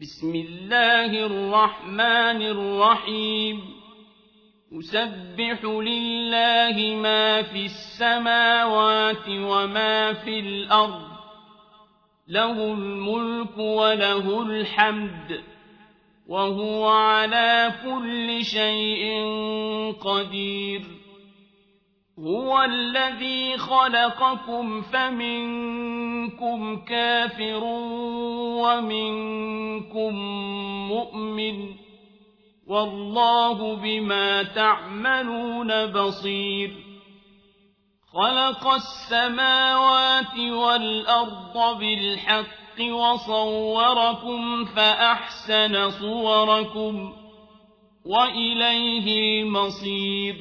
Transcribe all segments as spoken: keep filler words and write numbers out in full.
بسم الله الرحمن الرحيم يسبح لله ما في السماوات وما في الأرض له الملك وله الحمد وهو على كل شيء قدير هو الذي خلقكم فمنكم كافر ومنكم مؤمن والله بما تعملون بصير خلق السماوات والأرض بالحق وصوركم فأحسن صوركم وإليه المصير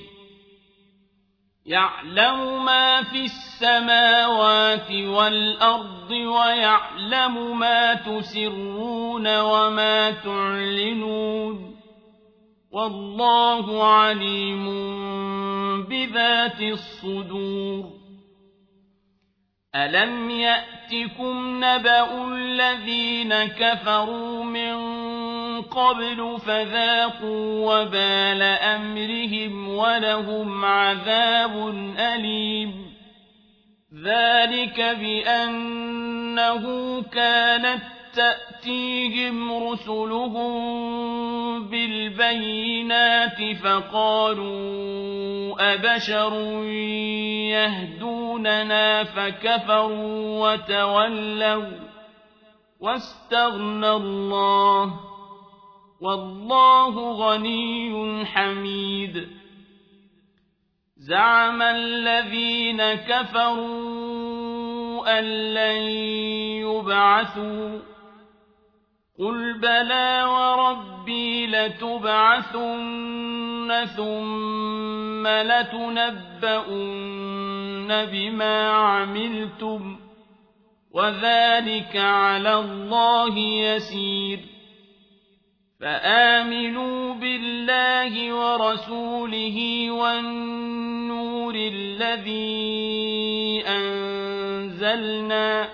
يعلم ما في السماوات والأرض ويعلم ما تسرون وما تعلنون والله عليم بذات الصدور ألم يأتكم نبأ الذين كفروا من قبل فذاقوا وبال أمرهم ولهم عذاب أليم ذلك بأنه كانت تأتيهم رسلهم بالبينات فقالوا أبشر يهدوننا فكفروا وتولوا واستغنى الله والله غني حميد زعم الذين كفروا أن لن يبعثوا قل بلى وربي لتبعثن ثم لتنبؤن بما عملتم وذلك على الله يسير فآمنوا بالله ورسوله والنور الذي أنزلنا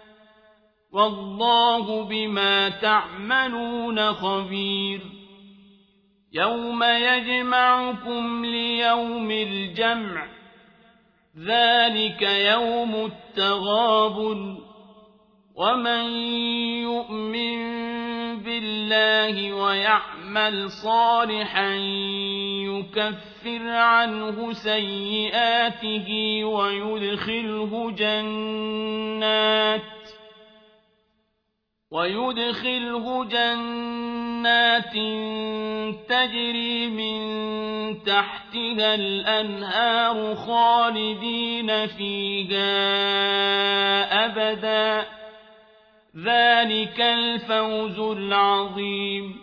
والله بما تعملون خبير يوم يجمعكم ليوم الجمع ذلك يوم التغابن ومن يؤمن بالله ويعمل صالحا يكفر عنه سيئاته ويدخله جنات ويدخله جنات تجري من تحتها الأنهار خالدين فيها أبدا ذلك الفوز العظيم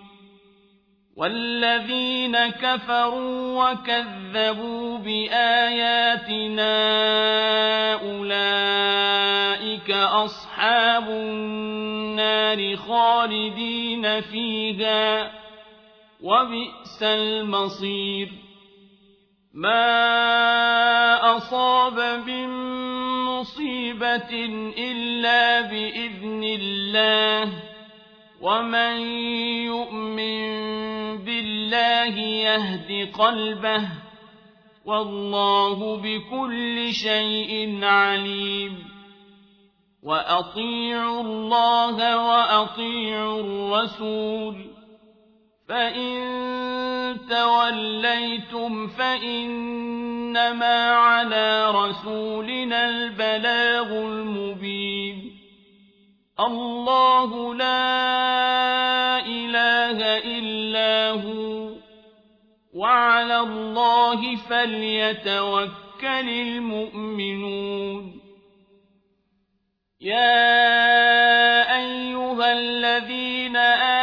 والذين كفروا وكذبوا بآياتنا أولئك أصحاب النار خالدين فيها وبئس المصير ما أصاب من مصيبة إلا بإذن الله ومن يؤمن بالله يهد قلبه والله بكل شيء عليم وأطيعوا الله وأطيعوا الرسول فإن توليتم فإنما على رسولنا البلاغ المبين الله لا إله إلا هو وعلى الله فليتوكل المؤمنون يا أيها الذين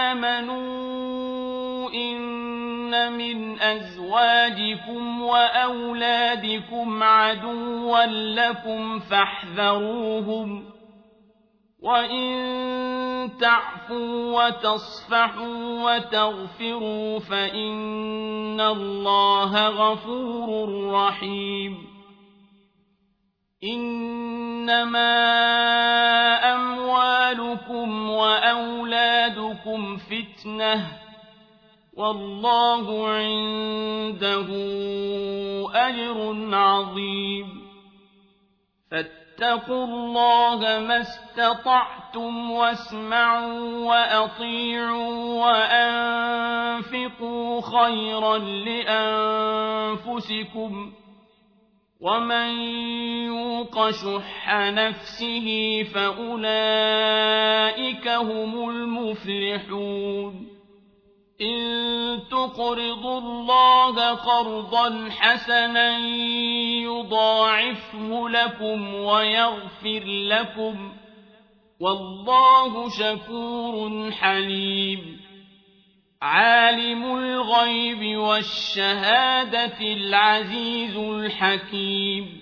آمنوا إن من أزواجكم وأولادكم عدوا لكم فاحذروهم وإن تعفوا وتصفحوا وتغفروا فإن الله غفور رحيم إنما أموالكم أَمْوَالُكُمْ وَأَوْلَادُكُمْ فِتْنَةٌ وَاللَّهُ عِندَهُ أَجْرٌ عَظِيمٌ فَاتَّقُوا اللَّهَ مَا اسْتَطَعْتُمْ وَاسْمَعُوا وَأَطِيعُوا وَأَنفِقُوا خَيْرًا لِّأَنفُسِكُمْ ۗ وَمَن يُوقَ شُحَّ نَفْسِهِ فَأُولَٰئِكَ هُمُ الْمُفْلِحُونَ إِن تُقْرِضُوا اللَّهَ قَرْضًا حَسَنًا يُضَاعِفْهُ لَكُمْ وَيَغْفِرْ لَكُمْ ۚ وَاللَّهُ شَكُورٌ حَلِيمٌ عَالِمُ الْغَيْبِ وَالشَّهَادَةِ الْعَزِيزُ الْحَكِيمُ